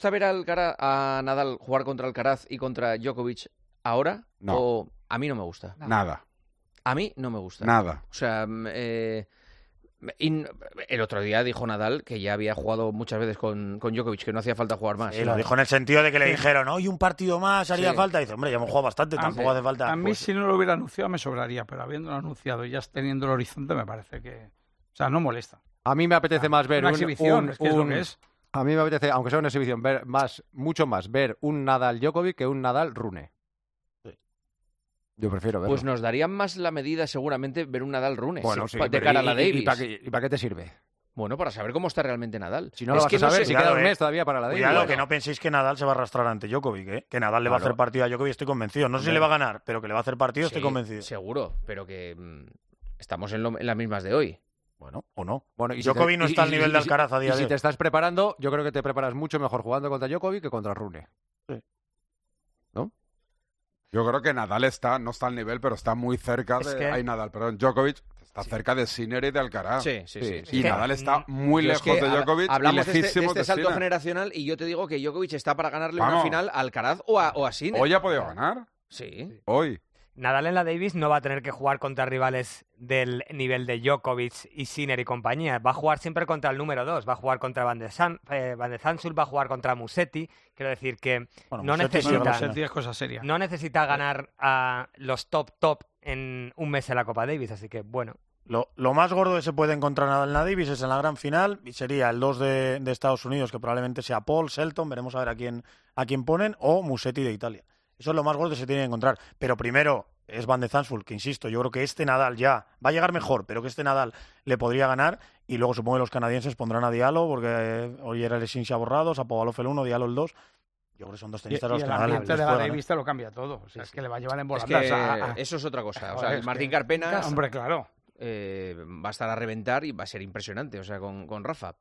gusta ver a Nadal jugar contra Alcaraz y contra Djokovic ahora? No. ¿O a mí no me gusta? Nada. A mí no me gusta. Nada. O sea, el otro día dijo Nadal que ya había jugado muchas veces con Djokovic, que no hacía falta jugar más. Sí, lo dijo en el sentido de que le dijeron, hoy un partido más haría falta. Y dice, hombre, ya hemos jugado bastante, tampoco hace falta. A mí, si no lo hubiera anunciado, me sobraría, pero habiéndolo anunciado y ya teniendo el horizonte, me parece que. O sea, no molesta. A mí me apetece más ver una exhibición, es que es lo que es. A mí me apetece, aunque sea una exhibición, ver mucho más ver un Nadal Djokovic que un Nadal Rune. Yo prefiero verlo. Pues nos darían más la medida seguramente ver un Nadal Rune Bueno, sí, de cara a la Davis. ¿Y para qué te sirve? Bueno, para saber cómo está realmente Nadal. Si no lo vas a saber, si queda un mes todavía para la Davis. Cuidado, que no penséis que Nadal se va a arrastrar ante Djokovic, ¿eh? Que Nadal le va a hacer partido a Djokovic, estoy convencido. No sé si le va a ganar, pero que le va a hacer partido, estoy convencido. Seguro, pero que estamos en las mismas de hoy. Bueno, o no. Bueno, y Djokovic no está al nivel de Alcaraz a día de hoy. Y si te estás preparando, yo creo que te preparas mucho mejor jugando contra Djokovic que contra Rune. Sí. ¿No? Yo creo que Nadal no está al nivel, pero está muy cerca Djokovic está cerca de Sinner y de Alcaraz. Sí. Y Nadal está muy lejos de Djokovic y lejísimos de este salto Sinner. generacional, y yo te digo que Djokovic está para ganarle una final a Alcaraz o a Sinner. Hoy ha podido ganar. Sí. Hoy. Nadal en la Davis no va a tener que jugar contra rivales del nivel de Djokovic y Sinner y compañía. Va a jugar siempre contra el número 2. Va a jugar contra Van de Zandschulp, va a jugar contra Musetti. Quiero decir que Musetti es cosa seria. No necesita ganar a los top en un mes en la Copa Davis. Así que, bueno. Lo más gordo que se puede encontrar Nadal en la Davis es en la gran final, y sería el 2 de Estados Unidos, que probablemente sea Paul, Shelton, veremos a ver a quién ponen, o Musetti de Italia. Eso es lo más gordo que se tiene que encontrar. Pero primero es Van de Zandschulp, que insisto, yo creo que este Nadal ya va a llegar mejor, pero que este Nadal le podría ganar. Y luego supongo que los canadienses pondrán a Diallo, porque hoy era el Sin se ha borrado, Shapovalov el 1, Diallo el 2. Yo creo que son dos tenistas a los que Nadal les de la puede Davis lo cambia todo. O sea, es que le va a llevar en Es volandas. que eso es otra cosa. O sea, el Martín Carpena... Hombre, claro. Va a estar a reventar y va a ser impresionante, o sea, con Rafa.